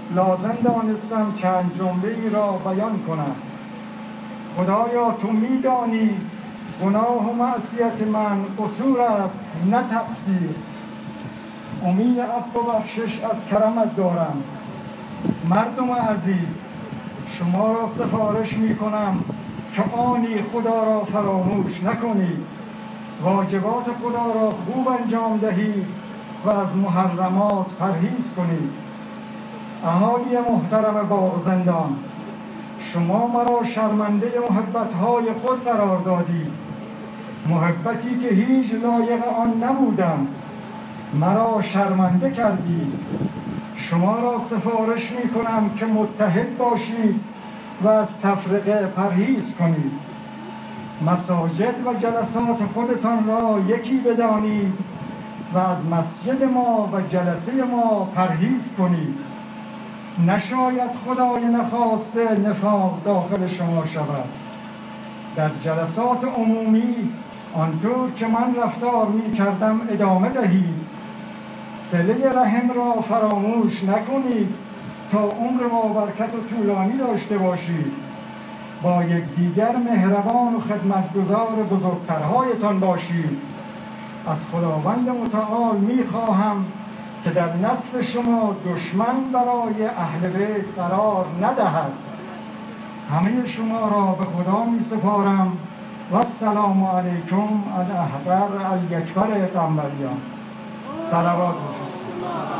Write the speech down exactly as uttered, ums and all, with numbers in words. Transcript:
لازم دانستم چند جمله ای را بیان کنم. خدایا تو میدانی گناه و معصیت من قصور است نه تقصیر. امید عفو و بخشش از کرمت دارم. مردم عزیز، شما را سفارش می کنم که آنی خدا را فراموش نکنید، واجبات خدا را خوب انجام دهید و از محرمات پرهیز کنید. اهالی محترم باغ زندان، شما مرا شرمنده محبت‌های خود قرار دادید، محبتی که هیچ لایق آن نبودم. مرا شرمنده کردید. شما را سفارش می کنم که متحد باشید و از تفرقه پرهیز کنید. مساجد و جلسات خودتان را یکی بدانید و از مسجد ما و جلسه ما پرهیز کنید. نشاید خدای نخواسته نفاق داخل شما شود. در جلسات عمومی آنطور که من رفتار می کردم ادامه دهید. صله رحم را فراموش نکنید تا عمر بابرکت و طولانی داشته باشید. با یکدیگر مهربان و خدمتگزار بزرگترهایتان باشید. از خداوند متعال می خواهم که در نسل شما دشمن برای اهل بیت قرار ندهد. همه شما را به خدا می سپارم و السلام علیکم الاحبر الیکبر قنبریان. صلوات بفرستید.